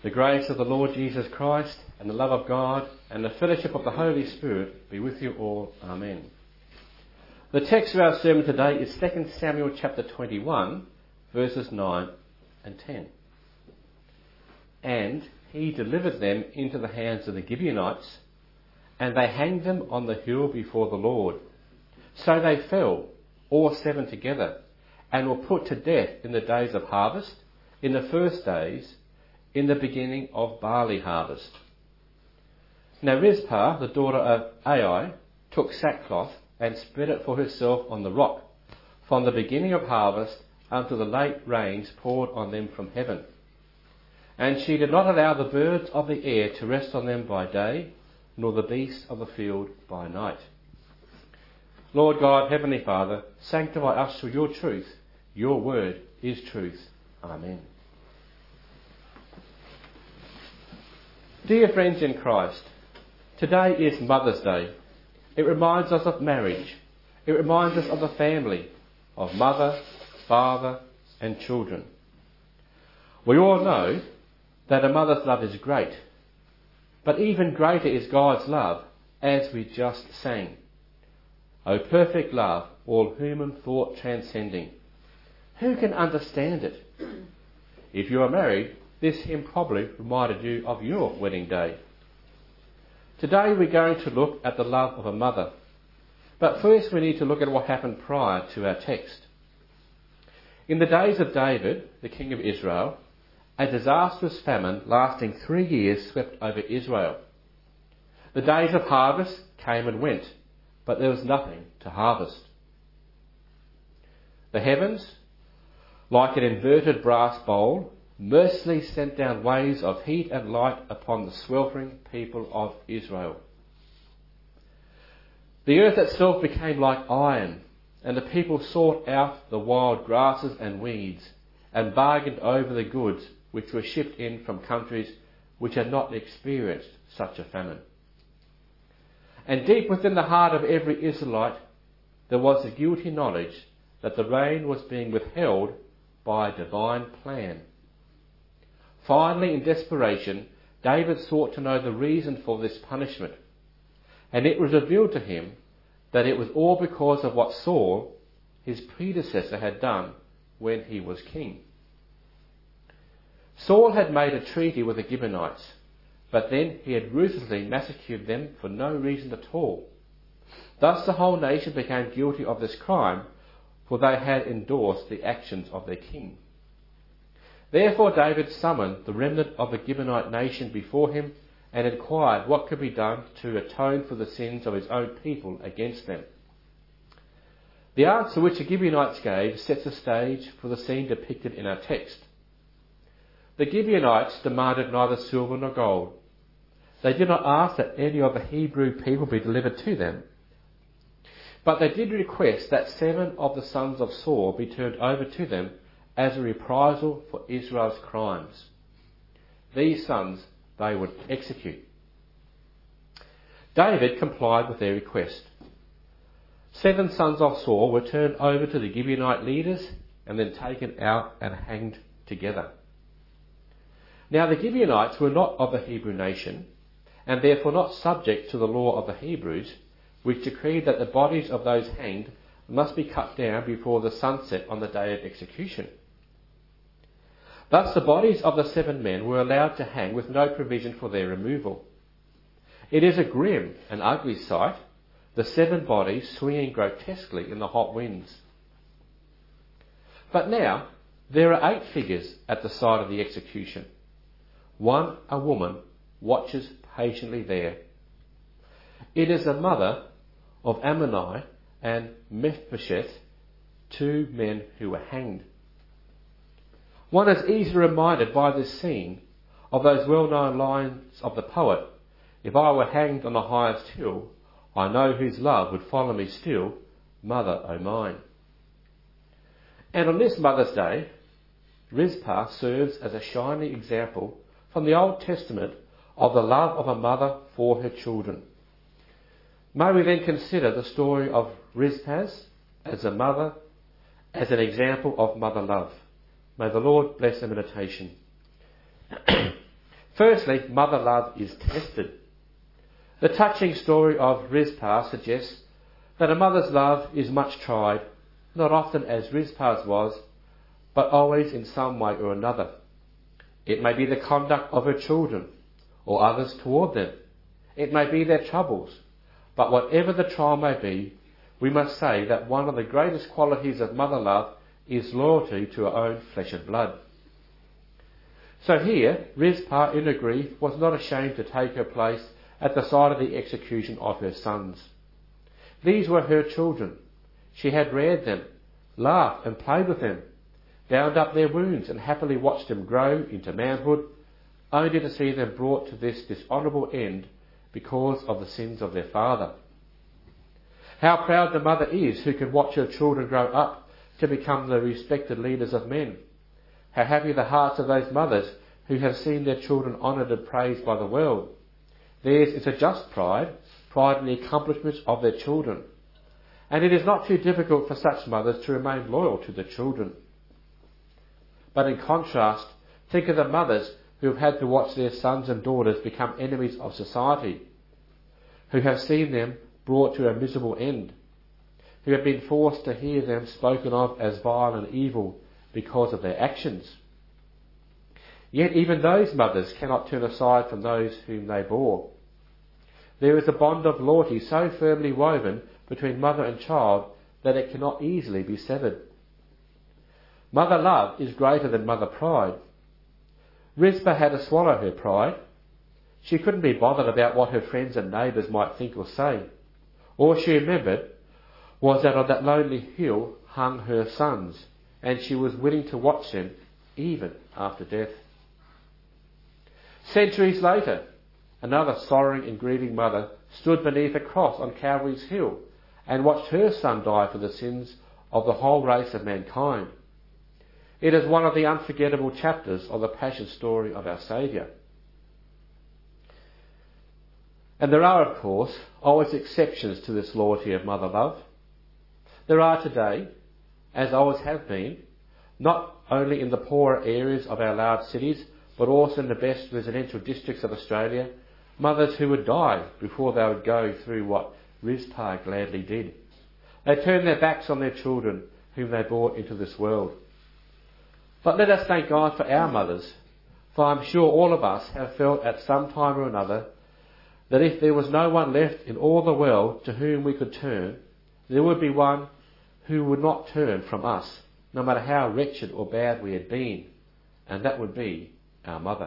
The grace of the Lord Jesus Christ and the love of God and the fellowship of the Holy Spirit be with you all. Amen. The text of our sermon today is 2 Samuel chapter 21, verses 9 and 10. And he delivered them into the hands of the Gibeonites, and they hanged them on the hill before the Lord. So they fell, all 7 together, and were put to death in the days of harvest, in the first days, in the beginning of barley harvest. Now Rizpah, the daughter of Ai, took sackcloth and spread it for herself on the rock, from the beginning of harvest until the late rains poured on them from heaven. And she did not allow the birds of the air to rest on them by day, nor the beasts of the field by night. Lord God, Heavenly Father, sanctify us through your truth. Your word is truth. Amen. Dear friends in Christ, today is Mother's Day. It reminds us of marriage. It reminds us of the family, of mother, father and children. We all know that a mother's love is great, but even greater is God's love, as we just sang. O perfect love, all human thought transcending. Who can understand it? If you are married, this hymn probably reminded you of your wedding day. Today we're going to look at the love of a mother. But first we need to look at what happened prior to our text. In the days of David, the king of Israel, a disastrous famine lasting 3 years swept over Israel. The days of harvest came and went, but there was nothing to harvest. The heavens, like an inverted brass bowl, mercilessly sent down waves of heat and light upon the sweltering people of Israel. The earth itself became like iron, and the people sought out the wild grasses and weeds, and bargained over the goods which were shipped in from countries which had not experienced such a famine. And deep within the heart of every Israelite there was a guilty knowledge that the rain was being withheld by a divine plan. Finally, in desperation, David sought to know the reason for this punishment, and it was revealed to him that it was all because of what Saul, his predecessor, had done when he was king. Saul had made a treaty with the Gibeonites, but then he had ruthlessly massacred them for no reason at all. Thus the whole nation became guilty of this crime, for they had endorsed the actions of their king. Therefore David summoned the remnant of the Gibeonite nation before him and inquired what could be done to atone for the sins of his own people against them. The answer which the Gibeonites gave sets the stage for the scene depicted in our text. The Gibeonites demanded neither silver nor gold. They did not ask that any of the Hebrew people be delivered to them, but they did request that 7 of the sons of Saul be turned over to them as a reprisal for Israel's crimes. These sons they would execute. David complied with their request. 7 sons of Saul were turned over to the Gibeonite leaders and then taken out and hanged together. Now the Gibeonites were not of the Hebrew nation, and therefore not subject to the law of the Hebrews, which decreed that the bodies of those hanged must be cut down before the sunset on the day of execution. Thus the bodies of the 7 men were allowed to hang with no provision for their removal. It is a grim and ugly sight, the 7 bodies swinging grotesquely in the hot winds. But now there are 8 figures at the side of the execution. 1, a woman, watches patiently there. It is the mother of Amoni and Mephibosheth, 2 men who were hanged. One is easily reminded by this scene of those well-known lines of the poet, "If I were hanged on the highest hill, I know whose love would follow me still, mother o' mine." And on this Mother's Day, Rizpah serves as a shining example from the Old Testament of the love of a mother for her children. May we then consider the story of Rizpah as a mother, as an example of mother love. May the Lord bless the meditation. Firstly, mother love is tested. The touching story of Rizpah suggests that a mother's love is much tried, not often as Rizpah's was, but always in some way or another. It may be the conduct of her children, or others toward them. It may be their troubles. But whatever the trial may be, we must say that one of the greatest qualities of mother love is loyalty to her own flesh and blood. So here, Rizpah in her grief was not ashamed to take her place at the side of the execution of her sons. These were her children. She had reared them, laughed and played with them, bound up their wounds and happily watched them grow into manhood, only to see them brought to this dishonourable end because of the sins of their father. How proud the mother is who can watch her children grow up to become the respected leaders of men. How happy the hearts of those mothers who have seen their children honoured and praised by the world. Theirs is a just pride in the accomplishments of their children. And it is not too difficult for such mothers to remain loyal to their children. But in contrast, think of the mothers who have had to watch their sons and daughters become enemies of society, who have seen them brought to a miserable end, who have been forced to hear them spoken of as vile and evil because of their actions. Yet even those mothers cannot turn aside from those whom they bore. There is a bond of loyalty so firmly woven between mother and child that it cannot easily be severed. Mother love is greater than mother pride. Rizpah had to swallow her pride. She couldn't be bothered about what her friends and neighbours might think or say. All she remembered was that on that lonely hill hung her sons, and she was willing to watch them even after death. Centuries later, another sorrowing and grieving mother stood beneath a cross on Calvary's hill and watched her son die for the sins of the whole race of mankind. It is one of the unforgettable chapters of the Passion story of our Saviour. And there are, of course, always exceptions to this loyalty of mother love. There are today, as always have been, not only in the poorer areas of our large cities, but also in the best residential districts of Australia, mothers who would die before they would go through what Rizpah gladly did. They turned their backs on their children whom they brought into this world. But let us thank God for our mothers, for I'm sure all of us have felt at some time or another that if there was no one left in all the world to whom we could turn, there would be one who would not turn from us, no matter how wretched or bad we had been, and that would be our mother.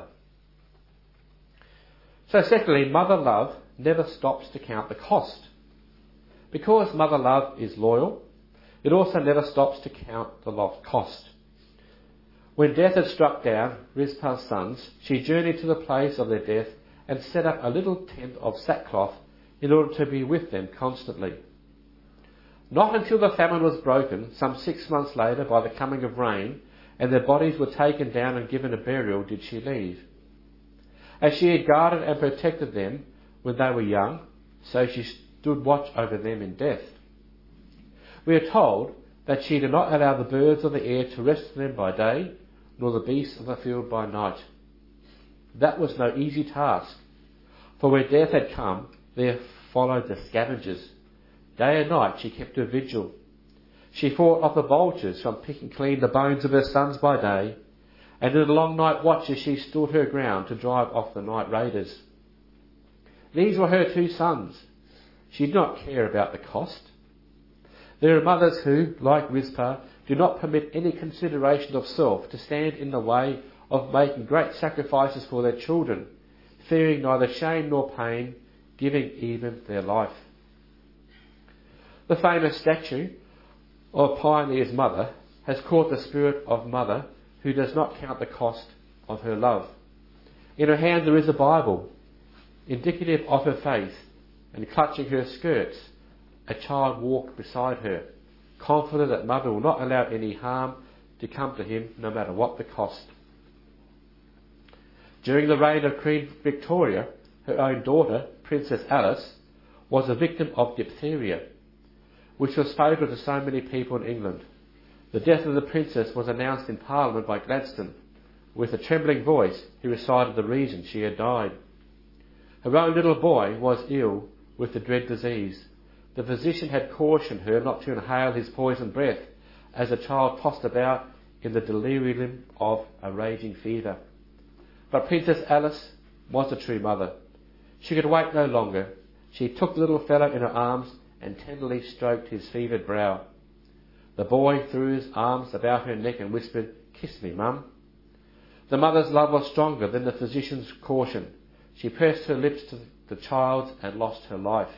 So secondly, mother love never stops to count the cost. Because mother love is loyal, it also never stops to count the cost. When death had struck down Rizpah's sons, she journeyed to the place of their death and set up a little tent of sackcloth in order to be with them constantly. Not until the famine was broken, some 6 months later, by the coming of rain, and their bodies were taken down and given a burial, did she leave. As she had guarded and protected them when they were young, so she stood watch over them in death. We are told that she did not allow the birds of the air to rest on them by day, nor the beasts of the field by night. That was no easy task, for where death had come, there followed the scavengers. Day and night she kept her vigil. She fought off the vultures from picking clean the bones of her sons by day, and in the long night watches she stood her ground to drive off the night raiders. These were her 2 sons. She did not care about the cost. There are mothers who, like Rizpah, do not permit any consideration of self to stand in the way of making great sacrifices for their children, fearing neither shame nor pain, giving even their life. The famous statue of Pioneer's mother has caught the spirit of mother who does not count the cost of her love. In her hand there is a Bible, indicative of her faith, and clutching her skirts, a child walked beside her, confident that mother will not allow any harm to come to him, no matter what the cost. During the reign of Queen Victoria, her own daughter, Princess Alice, was a victim of diphtheria, which was fatal to so many people in England. The death of the princess was announced in Parliament by Gladstone, With a trembling voice, he recited the reason she had died. Her own little boy was ill with the dread disease. The physician had cautioned her not to inhale his poisoned breath as the child tossed about in the delirium of a raging fever. But Princess Alice was a true mother. She could wait no longer. She took the little fellow in her arms and tenderly stroked his fevered brow. The boy threw his arms about her neck and whispered, "Kiss me, Mum." The mother's love was stronger than the physician's caution. She pressed her lips to the child's and lost her life.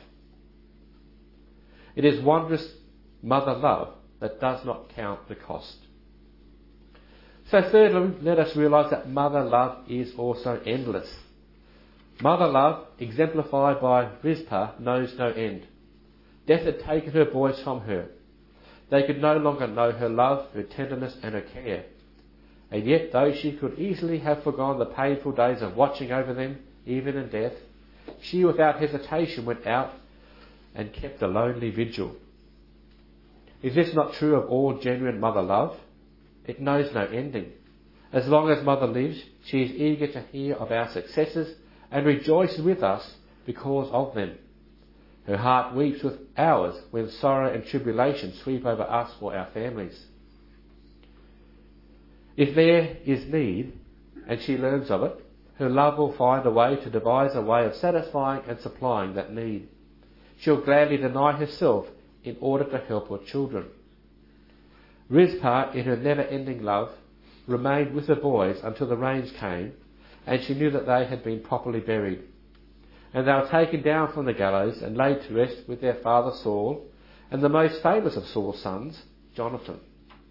It is wondrous mother love that does not count the cost. So thirdly, let us realise that mother love is also endless. Mother love, exemplified by Rizpah, knows no end. Death had taken her boys from her. They could no longer know her love, her tenderness and her care. And yet, though she could easily have forgone the painful days of watching over them, even in death, she without hesitation went out and kept a lonely vigil. Is this not true of all genuine mother love? It knows no ending. As long as mother lives, she is eager to hear of our successes and rejoice with us because of them. Her heart weeps with ours when sorrow and tribulation sweep over us or our families. If there is need, and she learns of it, her love will find a way to devise a way of satisfying and supplying that need. She'll gladly deny herself in order to help her children. Rizpah, in her never-ending love, remained with the boys until the rains came, and she knew that they had been properly buried. And they were taken down from the gallows and laid to rest with their father Saul, and the most famous of Saul's sons, Jonathan.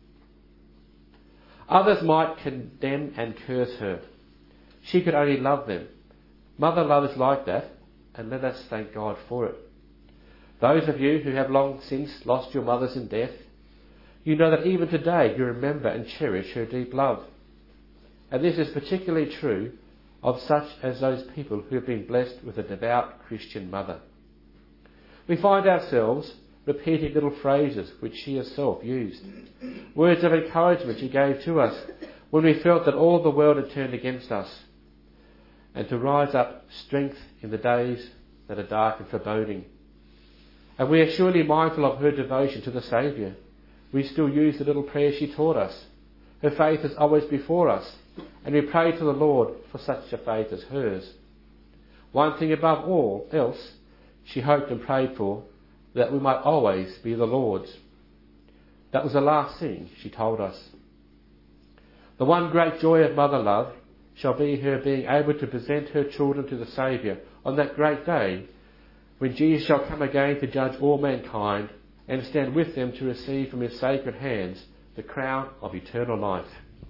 Others might condemn and curse her. She could only love them. Mother love is like that, and let us thank God for it. Those of you who have long since lost your mothers in death, you know that even today you remember and cherish her deep love. And this is particularly true of such as those people who have been blessed with a devout Christian mother. We find ourselves repeating little phrases which she herself used, words of encouragement she gave to us when we felt that all the world had turned against us, and to rise up strength in the days that are dark and foreboding. And we are surely mindful of her devotion to the Saviour. We still use the little prayer she taught us. Her faith is always before us, and we pray to the Lord for such a faith as hers. One thing above all else, she hoped and prayed for, that we might always be the Lord's. That was the last thing she told us. The one great joy of mother love shall be her being able to present her children to the Saviour on that great day when Jesus shall come again to judge all mankind and stand with them to receive from his sacred hands the crown of eternal life.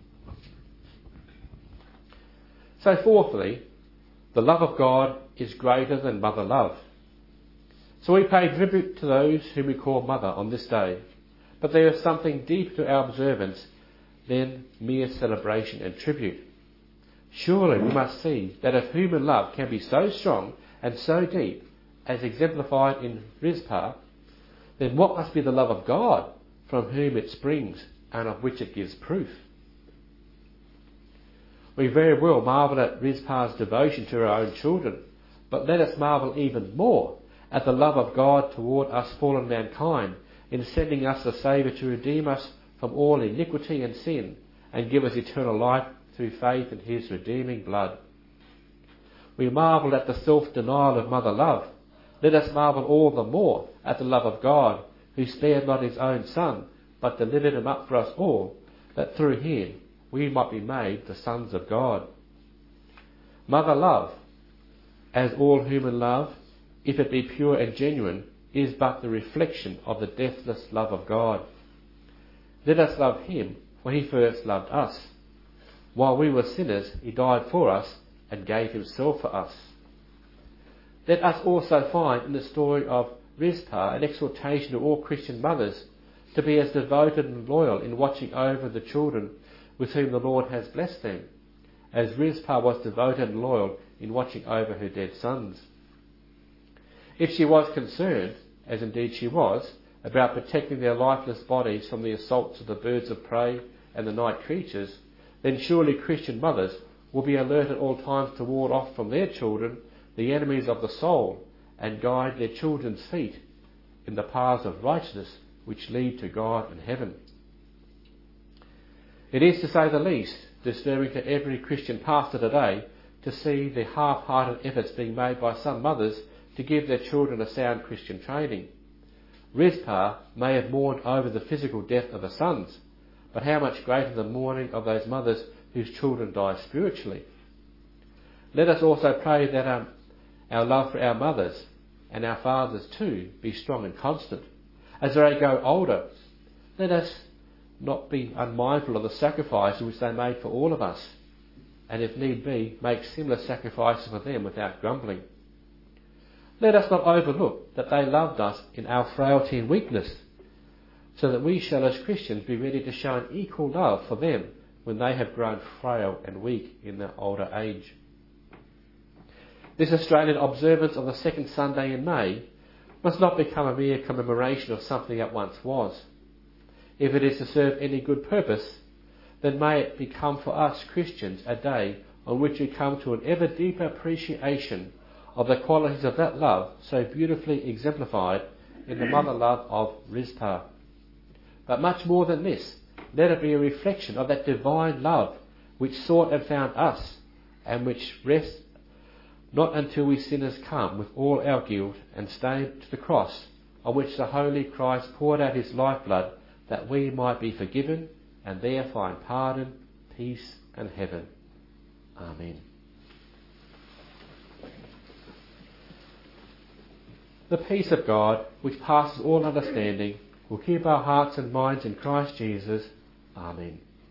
So fourthly, the love of God is greater than mother love. So we pay tribute to those whom we call mother on this day, but there is something deeper to our observance than mere celebration and tribute. Surely we must see that if human love can be so strong and so deep as exemplified in Rizpah, then what must be the love of God from whom it springs and of which it gives proof? We very well marvel at Rizpah's devotion to her own children, but let us marvel even more at the love of God toward us fallen mankind in sending us the Saviour to redeem us from all iniquity and sin and give us eternal life through faith in his redeeming blood. We marvel at the self-denial of mother love. Let us marvel all the more at the love of God, who spared not his own Son, but delivered him up for us all, that through him we might be made the sons of God. Mother love, as all human love, if it be pure and genuine, is but the reflection of the deathless love of God. Let us love him, for he first loved us. While we were sinners, he died for us and gave himself for us. Let us also find in the story of Rizpah an exhortation to all Christian mothers to be as devoted and loyal in watching over the children with whom the Lord has blessed them, as Rizpah was devoted and loyal in watching over her dead sons. If she was concerned, as indeed she was, about protecting their lifeless bodies from the assaults of the birds of prey and the night creatures, then surely Christian mothers will be alert at all times to ward off from their children the enemies of the soul and guide their children's feet in the paths of righteousness which lead to God and heaven. It is, to say the least, disturbing to every Christian pastor today to see the half-hearted efforts being made by some mothers to give their children a sound Christian training. Rizpah may have mourned over the physical death of her sons, but how much greater the mourning of those mothers whose children die spiritually. Let us also pray that our love for our mothers and our fathers too be strong and constant. As they grow older, let us not be unmindful of the sacrifices which they made for all of us, and if need be, make similar sacrifices for them without grumbling. Let us not overlook that they loved us in our frailty and weakness, so that we shall as Christians be ready to show an equal love for them when they have grown frail and weak in their older age. This Australian observance of the second Sunday in May must not become a mere commemoration of something that once was. If it is to serve any good purpose, then may it become for us Christians a day on which we come to an ever deeper appreciation of the qualities of that love so beautifully exemplified in the mother love of Rizpah. But much more than this, let it be a reflection of that divine love which sought and found us, and which rests not until we sinners come with all our guilt and stain to the cross, on which the Holy Christ poured out his lifeblood, that we might be forgiven and there find pardon, peace and heaven. Amen. The peace of God, which passes all understanding, will keep our hearts and minds in Christ Jesus. Amen.